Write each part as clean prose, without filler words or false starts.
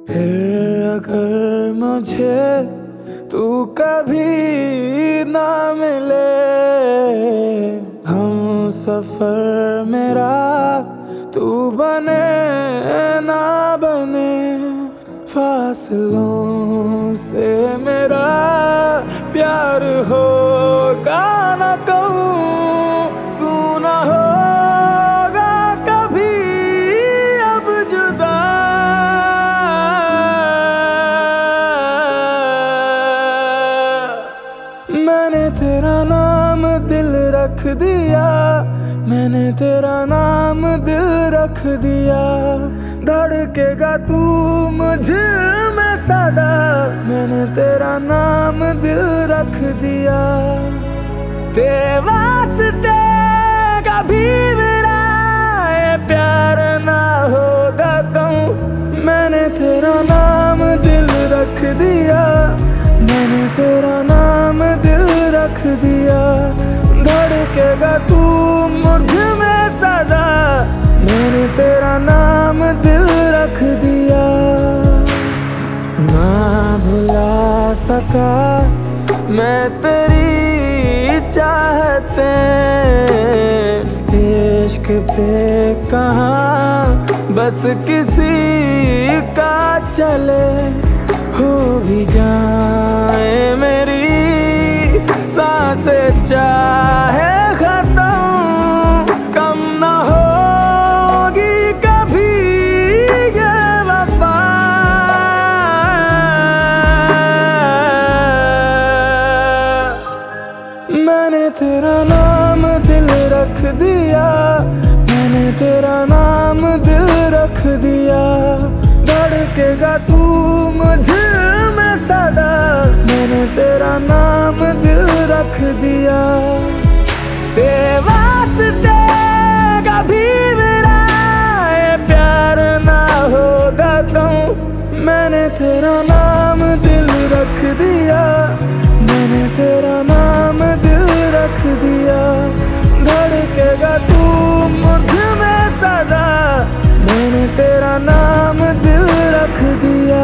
फिर अगर मुझे तू कभी ना मिले, हम सफर मेरा तू बने ना बने, फासलों से मेरा प्यार होगा ना कहूँ, तू ना होगा कभी अब जुदा। मैंने तेरा नाम दिल रख दिया, मैंने तेरा नाम दिल रख दिया, धड़केगा तू मुझ में सदा, मैंने तेरा नाम दिल रख दिया। तेरे वास्ते कभी मेरा ये प्यार ना होगा कहूँ, मैंने तेरा नाम दिल रख दिया, मैंने तेरा नाम दिल रख दिया, धड़केगा तू मुझ में सदा, मैंने तेरा नाम दिल रख दिया। ना भुला सका मैं तेरी चाहते, इश्क पे कहाँ बस किसी का चले, हो भी जाए मेरी सांसें चाहे खत्म, कम ना होगी कभी ये वफा। मैंने तेरा नाम दिल रख दिया, मैंने तेरा नाम दिल रख दिया, धड़केगा तू मुझ में सदा, मैंने तेरा नाम दिल रख दिया। तेरे वास्ते कभी मेरा ये प्यार ना होगा कहूँ, मैंने तेरा नाम दिल रख दिया, मैंने तेरा नाम दिल रख दिया, धड़केगा तू मुझ में सदा, मैंने तेरा नाम दिल रख दिया।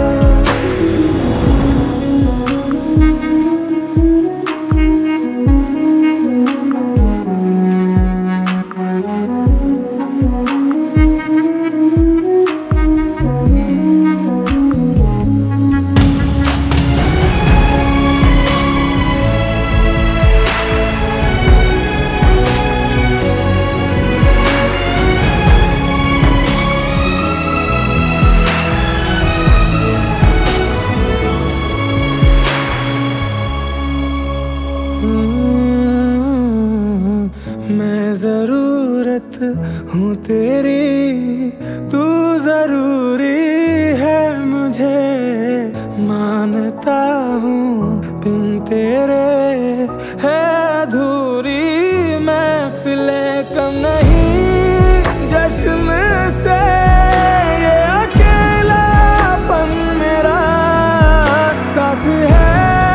मैं जरूरत हूँ तेरी, तू जरूरी है मुझे, मानता हूँ बिन तेरे है अधूरी महफिलें कम नहीं, जश्न से ये अकेलापन मेरा साथ है,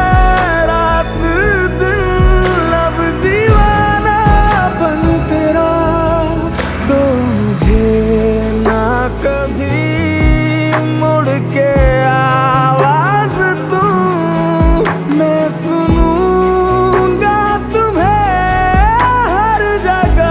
के आवाज तू मैं सुनूंगा तुम्हें हर जगह।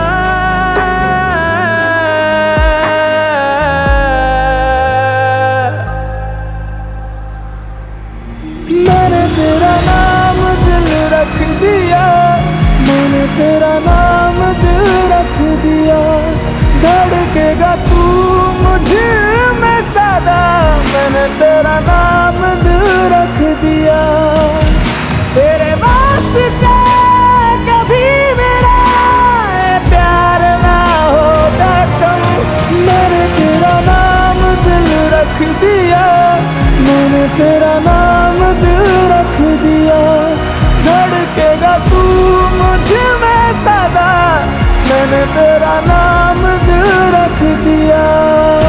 मैंने तेरा नाम दिल रख दिया, मैंने तेरा नाम दिल रख दिया, धड़केगा तू मुझे में सदा, मैंने तेरा नाम दिल रख दिया। तेरे वास्ते कभी मेरा प्यार ना होगा कहूँ, मैंने तेरा नाम दिल रख दिया, मैंने तेरा नाम दिल रख दिया, धड़केगा तू मुझ में सदा, मैंने तेरा नाम दिल रख दिया।